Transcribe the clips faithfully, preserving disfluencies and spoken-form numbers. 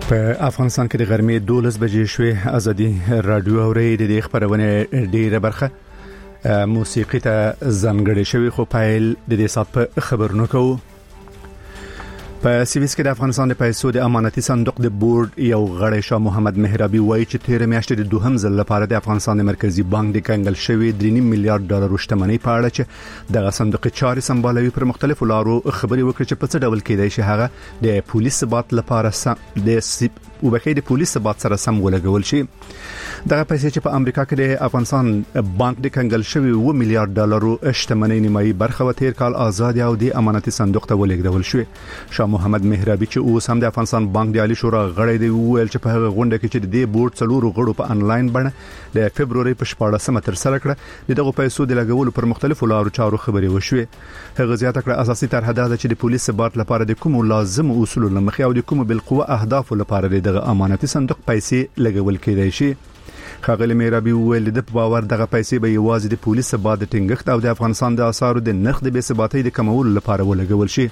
په افغانستان کې د غرمې دولس بجې شوې ازادي رادیو اوري د خبرونه ډیره برخه موسیقي ته ځانګړې شوی خو پایل د دې سات په خبرونو کوو. په سیویس کې د افغانستان د پیسو د امانتي صندوق د بورډ یو غړی شاه محمد مهرابي وایي چې تیر میاشتې د دوهم ځل لپاره د افغانستان د مرکزی بانک د کنګل شوی درې نیم میلیارډ ډالر شتمنۍ په اړه چې د صندوق چارې سمبالوي پر مختلفو لارو خبري وکړي چې په څه ډول کېدای شي هغه د پولیس ثبات لپاره د سیب او بخې د پولیس ثبات سره سم ولګول شي. دغه پیسې چې په امریکا کې د افغانستان بانک د کنګل شوی و میلیارډ ډالر شتمنۍ نیمایي برخه و تیر کال آزاد او د امانتي صندوق ته ولګول شو. شاه محمد مهرابي چې اوس هم د افغانستان بانک د عالی شورا غړی دی ویل چې په هغه غونډه کې چې د بورډ څلورو غړو په انلاین بڼه د فبرवरी په شپاړسمه تر سره کړه د دغه پیسو د لګولو پر مختلفو لارو چارو خبري وشوه. هغه زیاته کړه اساسي طرح دا چې د پولیس ثبات لپاره د کوم لازم اصول لمخې او د کوم بالقوه اهداف لپاره دغه امانتي صندوق پیسې لګول کېدای شي. خاغلی مهرابي ویل د باور دغه پیسې به یوازې د پولیس ثبات د ټینګښت او د افغانستان د اسعارو د نرخ د بې ثباتۍ د کمولو لپاره ولګول شي.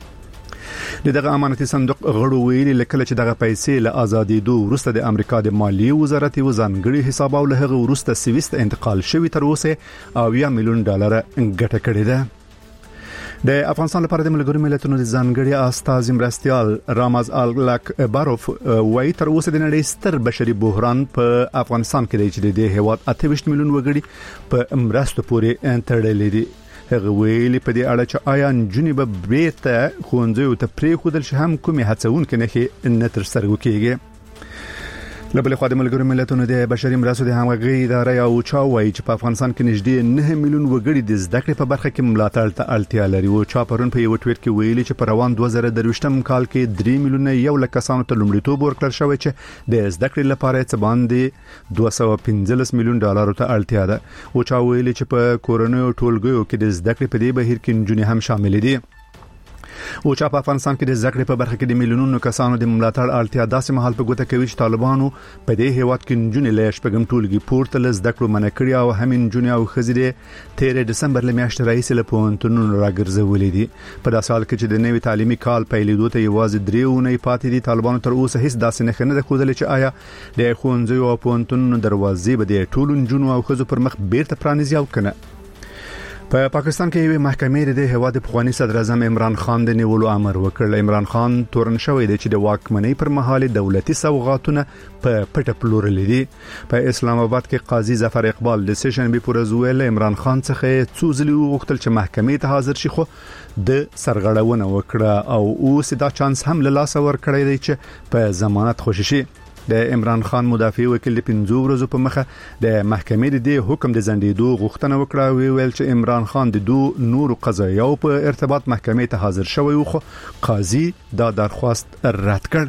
دغه امانتي صندوق غړو ویلي لکه چې دغه پیسې له ازادي دوه ورسته د امریکا د مالیې وزارت یو ځانګړي حساب او له هغه ورسته سويس ته انتقال شوی تر اوسه او یا میلیون ډالر ګټه کړې ده. د افغانستان لپاره د ملګرو ملتونو د ځانګړي استاذ مرستيال رامز الک باروف وایي تر اوسه د نړۍ ستر بشري بحران په افغانستان کې دی چې د هیواد اته ویشت میلیون وګړي په مرستو پورې تړلې دي. هغه ویلي په دې اړه چې آیا نجونې به بیرته ښوونځیو ته پرېښودل شي هم کومې هڅونکې نښې نه تر سره وکړي. له بل خوا د ملګرو ملتونو د بشري مرستو د همغږي اداره یو چا وایي چې په افغانستان کې نږدې نه میلیون وګړي د زده کړې په برخه کې ملاتړ ته اړتیا لري. او چا پرون په یو ټویټ کې ویلي چې په روان دوه زره درویشتم کال کې درې میلیونه یو لک کسانو ته لومړیتوب ورکړل شوی چې د زده کړې لپاره څه باندې دوه سوه پنځلس میلیون ډالر ته اړتیا ده. او چا ویلي چې په کورونو ټولګیو کې د زده کړې په دې بهیر کې نجونې هم شامل دي. او چې په افغانستان کې د زده کړې په برخه کې د میلیونونو کسانو د ملاتړ اړتیا داسې مهال په ګوته کوي چې طالبانو په دې هیواد کې نجونې له شپږم ټولګي پورته له زده کړو منع کړي او هم نجونې او ښځې تیر دسمبر له میاشتې راهیسې له پوهنتونونو راګرځولې دي. په داسې حال کې چې د نوي تعلیمي کال پیلېدو ته یوازې درې اونۍ پاتې دي طالبانو تر اوسه هیڅ داسې نه خنه ښودلې چې آیا د ښوونځیو او پوهنتونونو دروازې به د ټولو نجونو او ښځو پر مخ بیرته پرانیزي او کنه. په پاکستان کې یو محکمې د هیواد پخوانی صدر اعظم عمران خان د نیولو امر وکړ. عمران خان تورن شوی دی چې د واکمنۍ پر مهال دولتي سوغاتونه په پټه پلورل دي. په اسلام آباد کې قاضي ظفر اقبال د سیشن به پرزویل عمران خان څخه څوزلی وغوښتل چې محکمې ته حاضر شي خو د سرغړونه وکړه او اوس دا چانس هم له لاس ور کړی دی چې په ضمانت خوشی شي. د عمران خان مدافع وکیل د پنځو ورځو په مخه د محکمې د حکم د ځنډېدو غوښتنه وکړه. ویل چې عمران خان د دوه نورو قضایاو په ارتباط محکمې ته حاضر شوی خو قاضي دا درخواست رد کړ.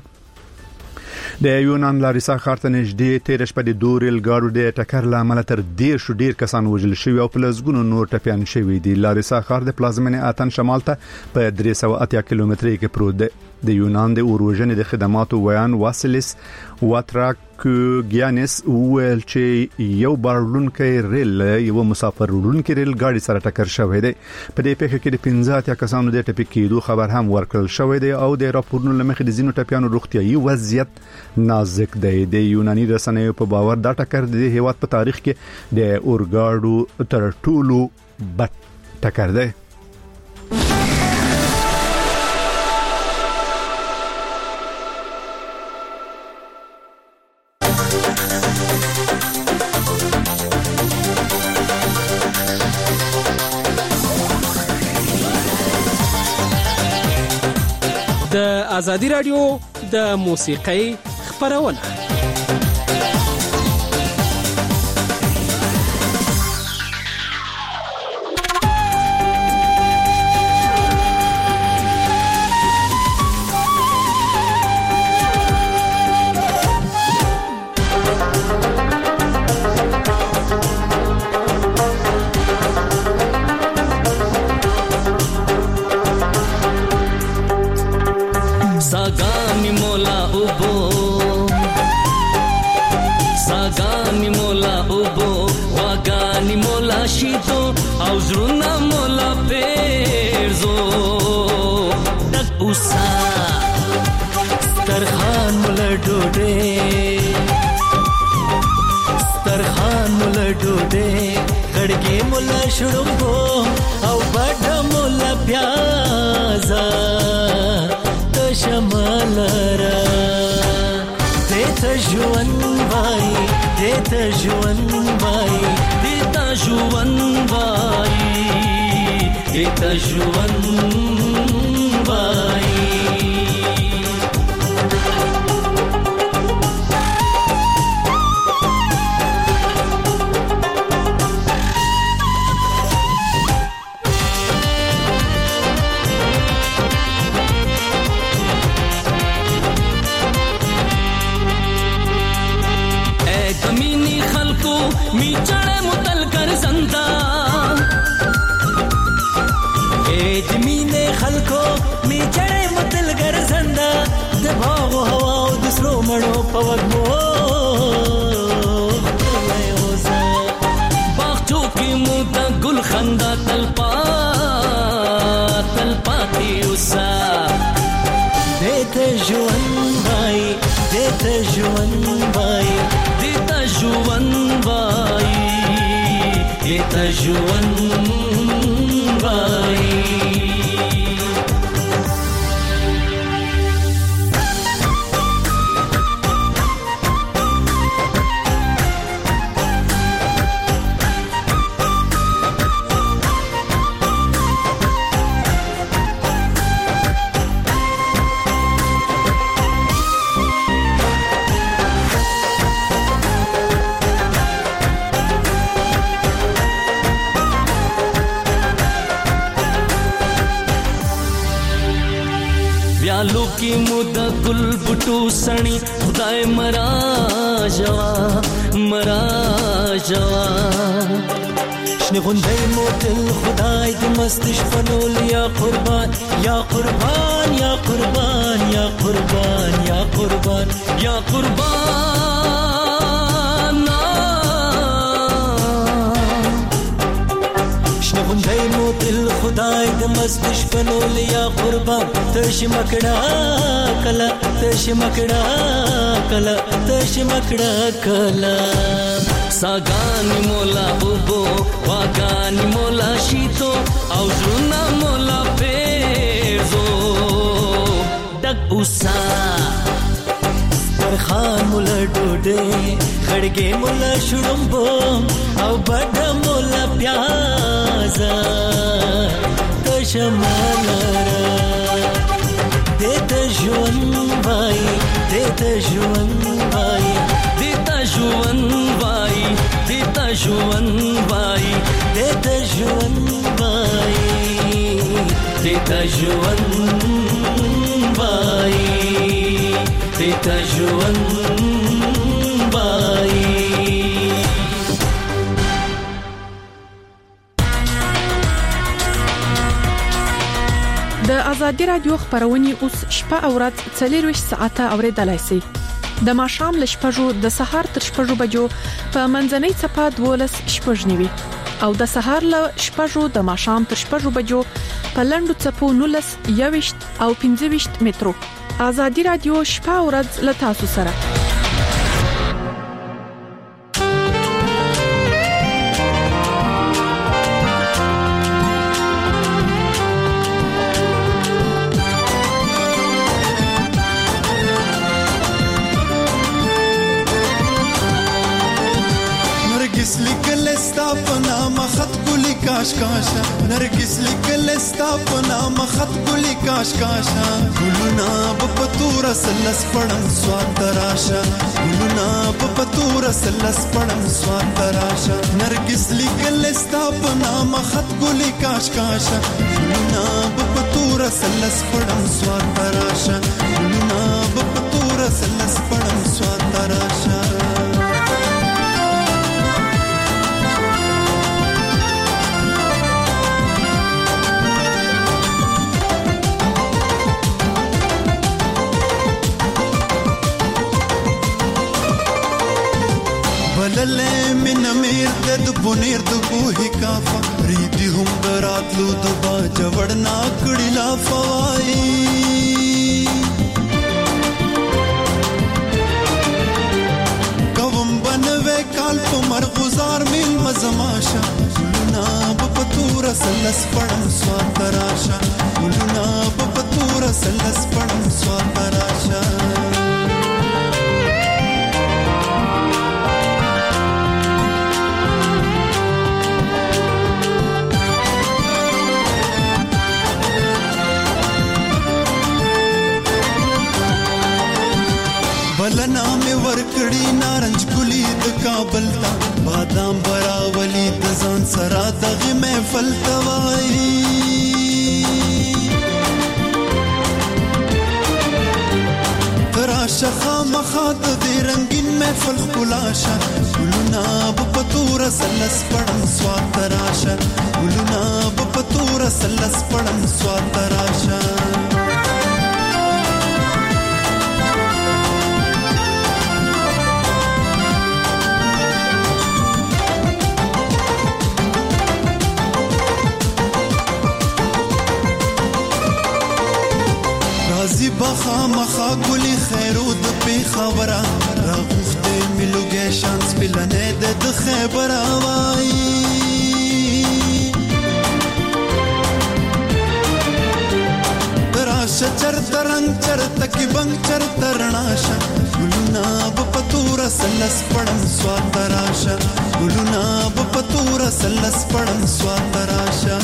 د یونان لاریسا ښار ته نږدې تیر شپه د دوه ریل ګاډو د ټکر لامل تر ډیر شو ډیر کسان وژل شوي او په لږونو نور ټپيان شوي دي. لاریسا ښار د پلازمینې اتن شمال ته په درې سوه اتیا کیلومترۍ کې پروت دی. د یونان د اوروژنې د خدماتو ویان واسیلیس واتراکوګیانس ویل چې یو بارلونکې ریل یو مسافر وړونکې ریل ګاډي سره ټکر شوی دی. په دې پیښه کې د پنځه اتیا کسانو د ټپي کېدو خبر هم ورکړل شوی دی او د راپورونو لمخې د زینو ټپيانو روغتيایي وضعیت نازک دی. د یوناني رسنیو په باور دا ټکر د هیواد په تاریخ کې د اورګاډو تر ټولو بد ټکر دی. د ازادي رادیو د موسیقۍ خبرونه सागानी मोला उबो सागानी मोला उबो वागानी मोला शीतो आउजरुना मोला पेरजो तक उसा سترخان ملړ ډوډۍ سترخان مولا ډوډۍ خړګي مولا شړومبو او بډه مولا پیازا د شمال را دته ژوند وای دته ژوند وای دته ژوند وای دته ژوند وای می چړې متل کر زنده اې د مینې خلکو می چړې متل کر زنده د باغ هوا او د سرو مړو په وګمو باغچو کې مو د ګل خندا تلپا تلپاتې اوسه دته ژوند وای دته ژوند وای دته ژوند وای دته ژوند وای ویالو کی مود گل بټو سنی خدای مرا جوا مرا جوا شنه غوندې موتل خدای د مستش فنول یا قربان یا قربان یا قربان یا قربان یا قربان یا قربان شنه غوندې موتل خدای د مستش فنول یا قربان تش مکڑا کلا تش مکڑا کلا تش مکڑا کلا ساګانی مولا اوبو واګانی مولا شیتو او زړه مولا پیزو ډک اوسا سترخان مولا ډوډۍ خړګي مولا شړومبو او بډه مولا پیازا تشمالرا دته ژوند وای دته ژوند وای دته ژوند وای دته ژوند وای دته ژوند وای دته ژوند وای دته ژوند وای د ازادي رادیو خبرونه اوس شپه او ورځ څلور ساعته اوریدلای شئ د ماښام ل شپږو د سهار تر شپږو بجو په منځنۍ چپه دولس شپږنیوي او د سهار ل شپږو د ماښام تر شپږو بجو په لندو چپو نولس یويشت او پنځه ویشت مترو ازادي رادیو شپه او ورځ ل تاسو سره काश काशा नरगिस लिखल स्ता पना मखत गुली काश काशा गुलना बपतूरा सलस पड़म स्वातराशा गुलना बपतूरा सलस पड़म स्वातराशा नरगिस लिखल स्ता पना मखत गुली काश काशा गुलना बपतूरा सलस पड़म स्वातराशा गुलना बपतूरा सलस पड़म स्वातराशा لله من امیر د بنیر د بوهی کافا ریدی هم دراتلو د با جوړنا کړي لا فوای ټوله کال په مرغزار میل مزماشا ګلونا په تور سلس پړم سوات راشا ګلونا په تور سلس پړم سوات راشا بلنا میں ورکڑی نارنج گلی د کابل تا بادام براولی د ځان سرا دغه محفل توای تراشا خامخات د رنگین محفل خلاشا ګلونا په تور سلس پړم سوات راشا ګلونا په تور سلس پړم سوات راشا بخا مخا گلی خیرود پی خبره را غفته ملوگه شانس پلنه ده ده خیبره آوائی راشا چرتا رنگ چرتا کی بنگ چرتا رناشا گلونا بپتور سلس پڑن سوات راشا گلونا بپتور سلس پڑن سوات راشا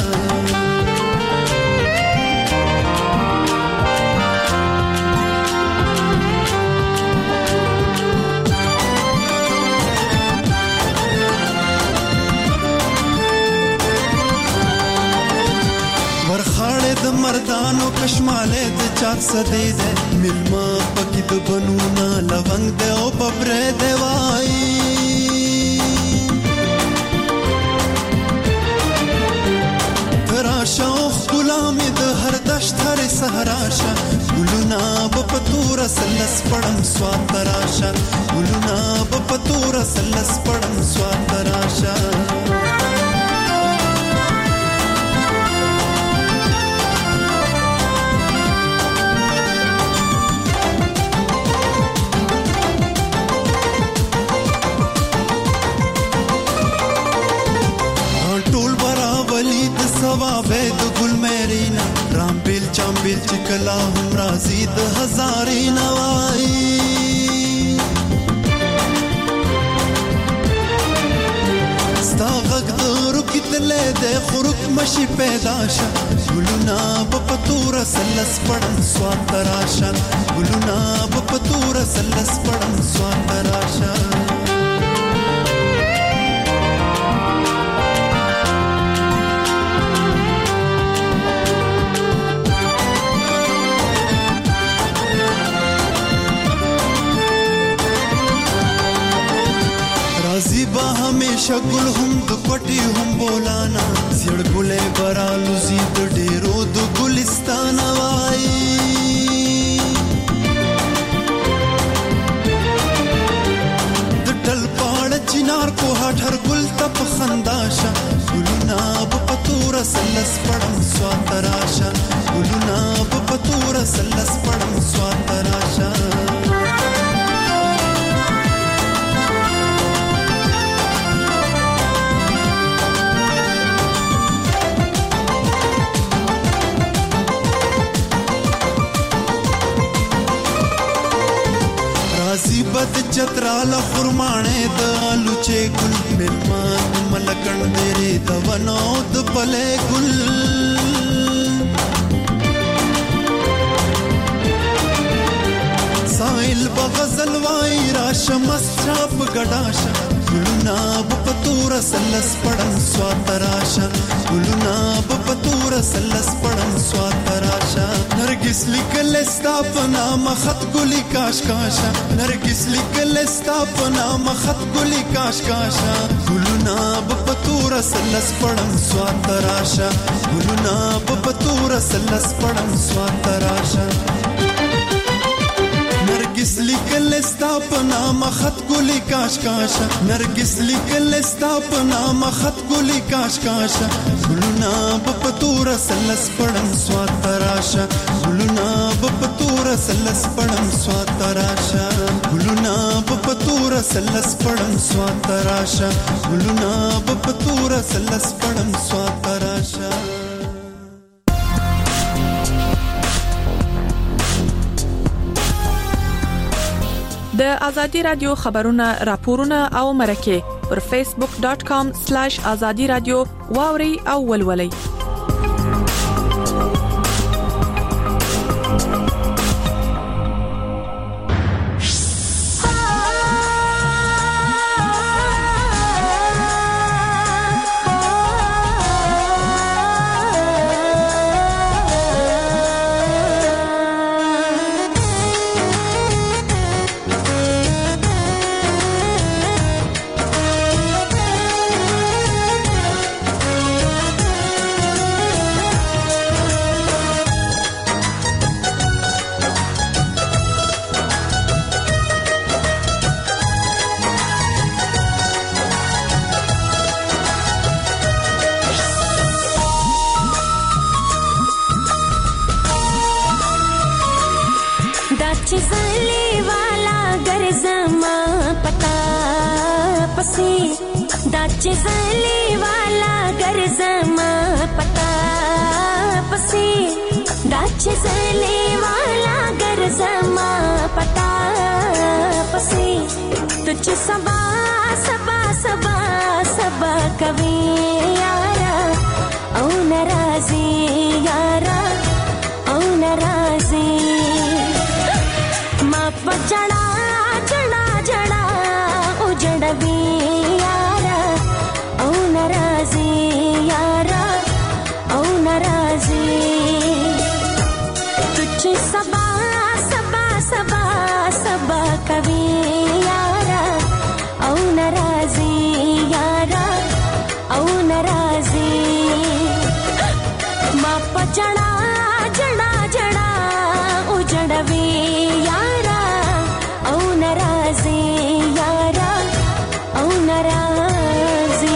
د مردانو کشماله د چاک سدې ده ملما پکې د بنونا لونګ ده او ببره ده وای تراشا غلام د هر دشت هر صحراشا ګلونا په تور سلس پړم سوات راشا ګلونا په تور سلس پړم سوات راشا سوابه د ګل مرینا رام بیل چامبیل چکلا هم رازی د هزارې نوای ستا غږ د روکی تلې د خروک مشي پیدا شه ګلونا په تور سلس پړم سوات راشا ګلونا په تور سلس پړم سوات راشا زیبا همیشه گل هم د کوټي هم بولانا زیړ ګلې برالو زید ډیرو د ګلستان وای د ټل پاړ چنار کو هټر ګل تپ خنداشا ګلونا په تور سلس پړم سوات راشا ګلونا په تور سلس پړم سوات راشا زیبت چتراله خرمانه د لوچه ګل ملمان ملکن دیره د ونو د پله ګل سایل بغزل وای راشه مسراب ګډاشا ګلونا په تور سلس پړم سوات راشا ګلونا په تور سلس پړم سوات راشا نرګس لیکل ستا په نام خط ګلی کاش کاشا نرګس لیکل ستا په نام خط ګلی کاش کاشا ګلونا په تور سلس پړم سوات راشا ګلونا په تور سلس پړم سوات راشا نرګس لیکل لیکل ستا په نام خط ګلی کاش کاش نرګس لیکل ستا په نام خط ګلی کاش کاش ګلونا په تور سلس پړم سوات تراشا ګلونا په تور سلس پړم سوات تراشا ګلونا په تور سلس پړم سوات تراشا ګلونا په تور سلس پړم سوات تراشا. د ازادي رادیو خبرونه راپورونه او مرکه پر فیسبوک ډاٹ کام سلیش ازادي رادیو واوري او ولولي. चली वाला गरजमा पता पसी दाच चली वाला गरजमा पता पसी तुझ सबा सबा सबा सबा कभी यारा औ नाराजी यारा औ नाराजी मा पचड़ा चढ़ा चढ़ा उजड़वी सबा सबा सबा सबा कभी यारा औ नाराजी यारा औ नाराजी मा पचड़ा जड़ा जड़ा उजड़वी यारा औ नाराजी यारा औ नाराजी.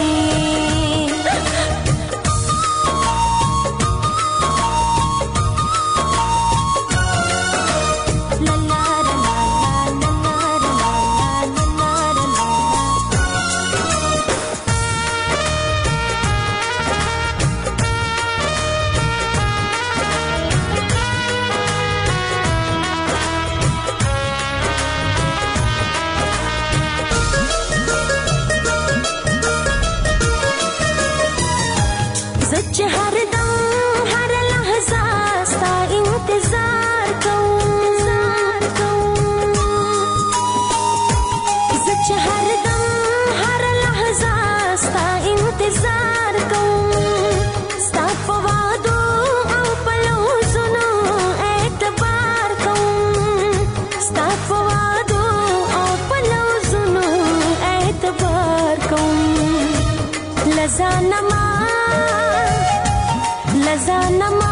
लज़ानमा लज़ानमा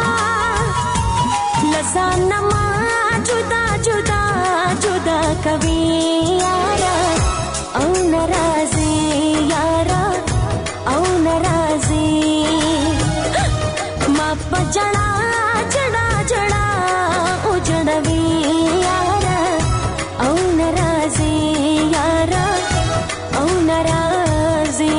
लज़ानमा जुदा जुदा जुदा कभी यारा औ नाराजी यारा औ नाराजी मा पचड़ा चढ़ा चढ़ा उजड़वी यारा औ नाराजी यारा औ नाराजी.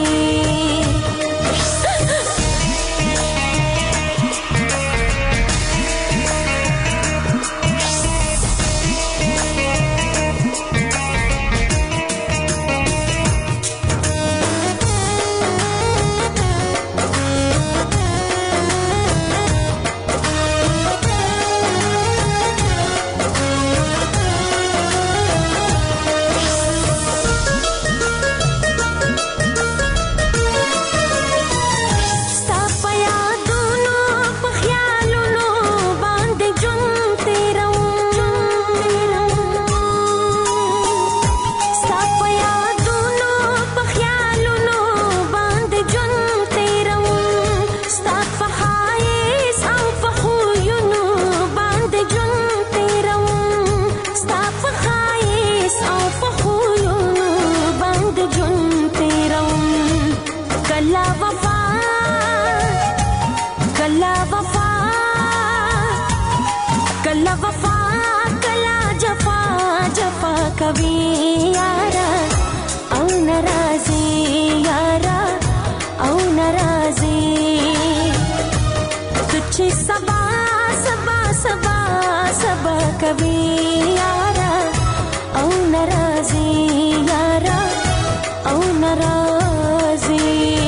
چې سبا سبا سبا سبا کوي یارا او ناراضي یارا او ناراضي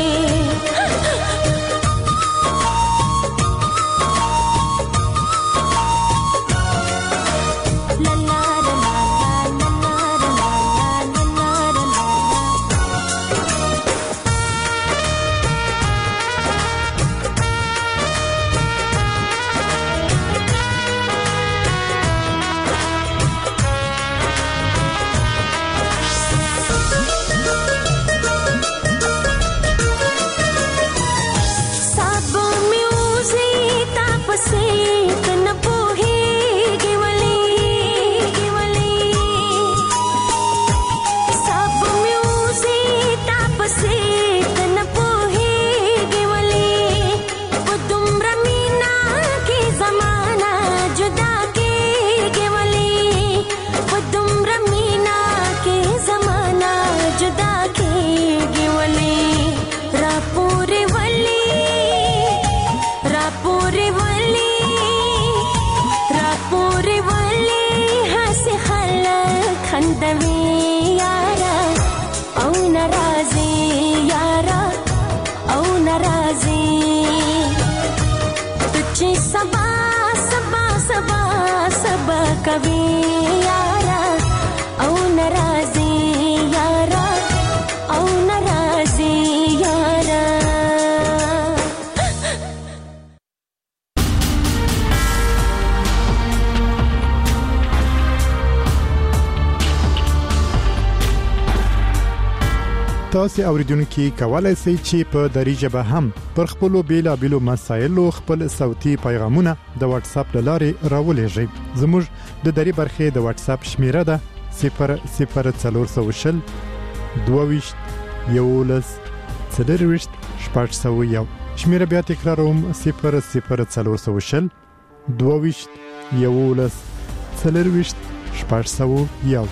कभी यारा औ नाराज़ी यारा औ नाराज़ी यारा تاسو اوریدونکو کولای شئ چې په دری ژبه هم پر خپل بیلا بیلو مسایلو خپل صوتي پیغامونه د واتس اپ لارې راولېږئ. زموږ د دری برخې د واتس اپ شمیره ده صفر صفر څلور سو شل دوه یولس څلور شپږ سو یو. شمیره بیا تکراروم صفر صفر څلور سو شل دوه یولس څلور شپږ سو یو.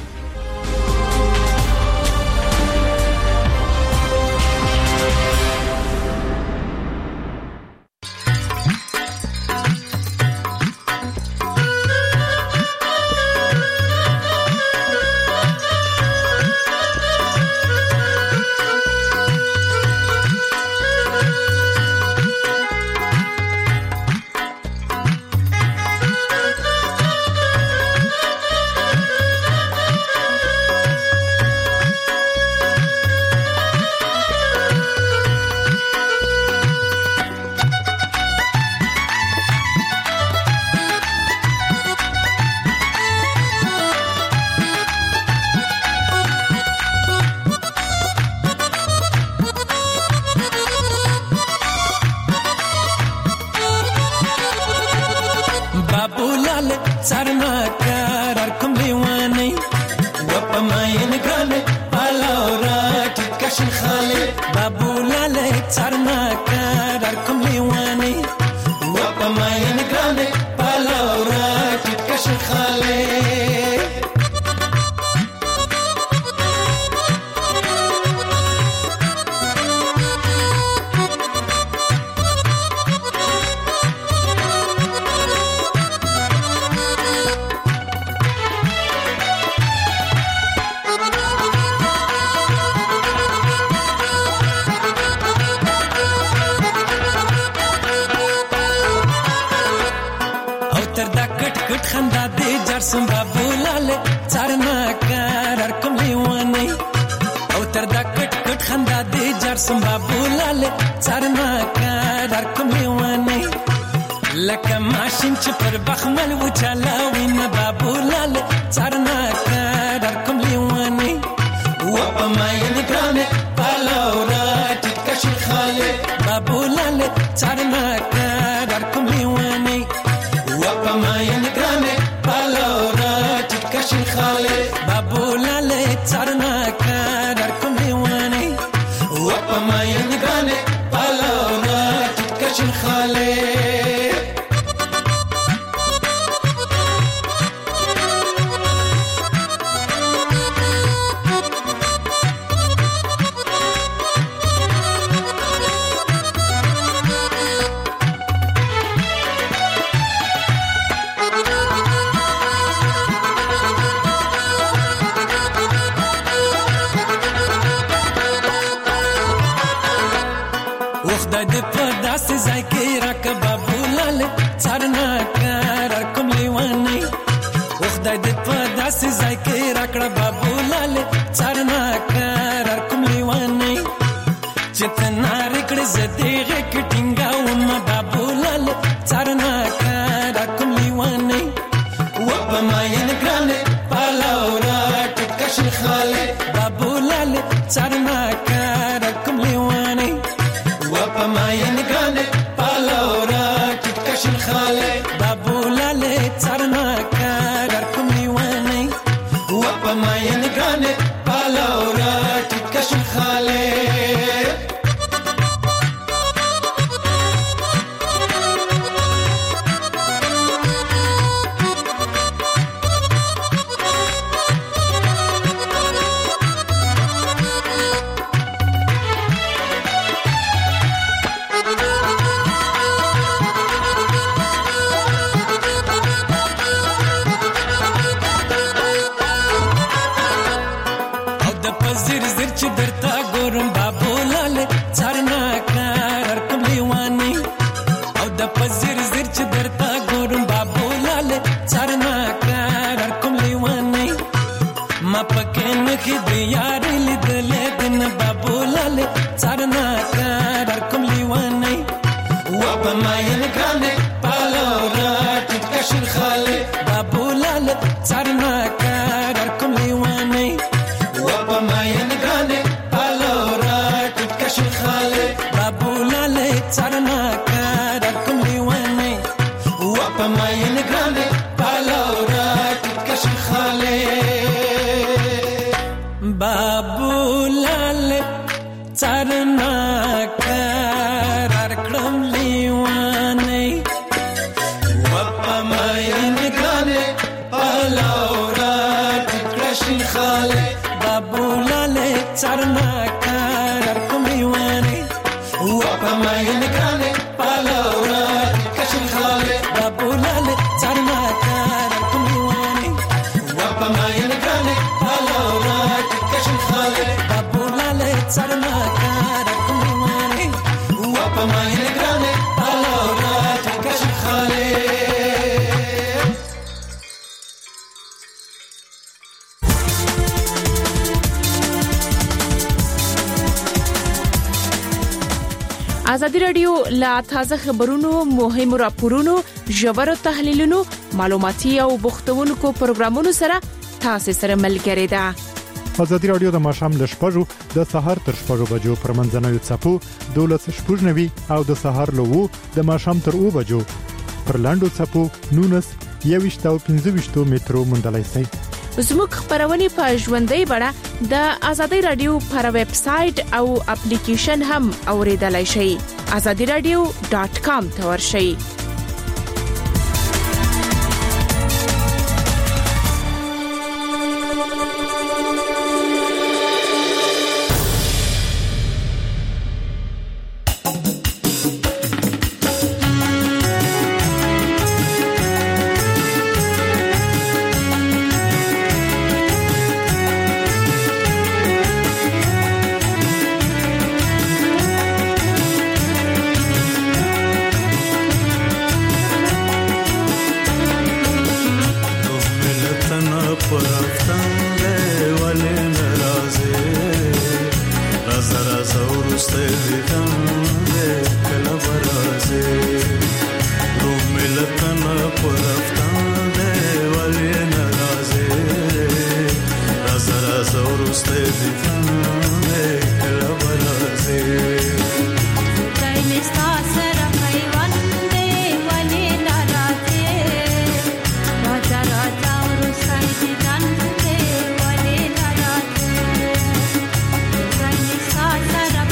وخدای دې په داسې ځای کې راکه بابولاله څارنا کار کوم لیوانې وخدای دې په داسې ځای کې راکړه بابولاله څارنا کار کوم لیوانې چې تنار کړه زديغه کټینګا ومه بابولاله څارنا کار کوم لیوانې و په ماین ګرانه پالاورا ټکشن خاله بابولاله څارنا کار کوم لیوانې پماین گانه پالاورا ټکشن خاله بابولاله څارنا کار کوم لیوانې و پماین گانه پالاورا ټکشن خاله ازادي رادیو لا تازه خبرونو مهم راپورونو ژور تحلیلونو معلوماتي او بوختونکو پروګرامونو سره تاسو سره ملګری ده. ازادي رادیو د ماشام ل شپږو د سهار تر شپږو بجو پر منځنوي چپو دولس شپږنوي او د سهار له وو د ماشام تر او بجو پر لاندو چپو نونس یويشت او پنځه مترو مندلای سي. زموږ خبرونه په ژوندۍ بڼه د ازادي رادیو پر ویب سټ او اپلیکیشن هم اوریدلای شئ. azadi radio dot com ته ورشئ. Stay